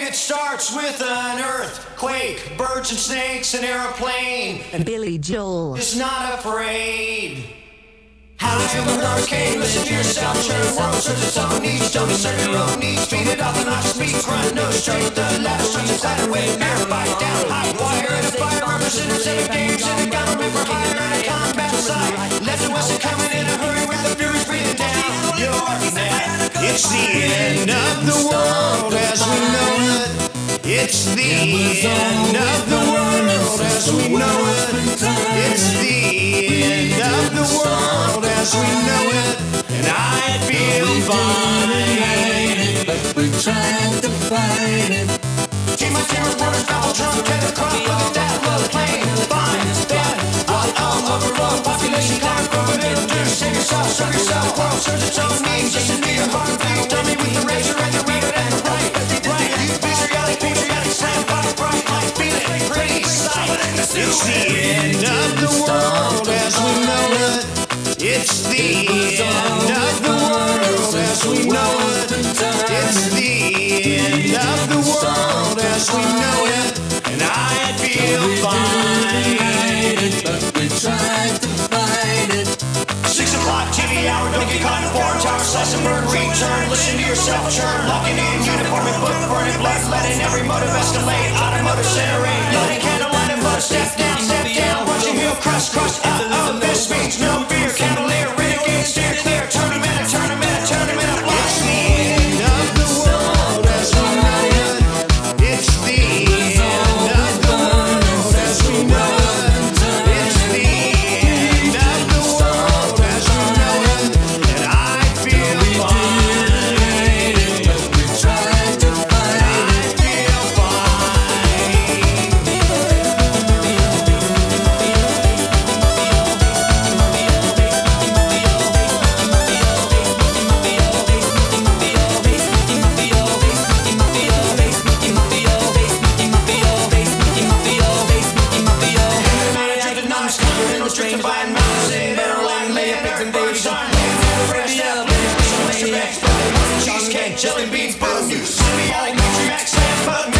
it starts with an earthquake, birds and snakes, an airplane, and Billy Joel is not afraid. How to feel the hurricane, listen to yourself, churn, world serves its own needs, don't serve your own needs, feed it off and not speed, grunt, no straight, the ladder starts inside a wave, air bite down, high wire, and a fire, representing 7 games, in a government for hire, and a combat side, left and west are coming in a hurry with the furies breathing down your neck. It's the end of the world as we know it. It's the end of the world as we know it. It's the end of the world as we know it. And I feel fine, but we're trying to fight it. Keep my camera reporters, double drum, get the crop, look at that little plane. Fine, bad, all overload, population climb, growing middle, do save yourself, serve yourself, world serves its own needs. Listen to your heart, beat, dummy with the razor and the reader and the right. You patriotic, slam, body bright, like feel it, pretty sight. It's the end of the world as we know it. It's the end of the world as we know it. It's the end of the world as we know it. And I feel fine, but we tried to fight it. 6 o'clock TV hour, don't get caught in a foreign tower, slice and burn, return, listen to yourself churn, locking in, uniform and book, burning blood, letting every motive escalate, automotive centering, lighting candlelight and blood, step down, watch your heel, crush, this means no fear, cavalier, renegade, steer clear, tournament, it's the end of the world as we know it. It's the end of the world as we know it. It's the end of the world as we know it. And I feel fine, but we tried to fight it. I feel fine. Drifting by in mountains in Maryland, lay up pigs and babies on land. Ready up, cheesecake, jelly beans, boom. You see me like Matrix, hands, button.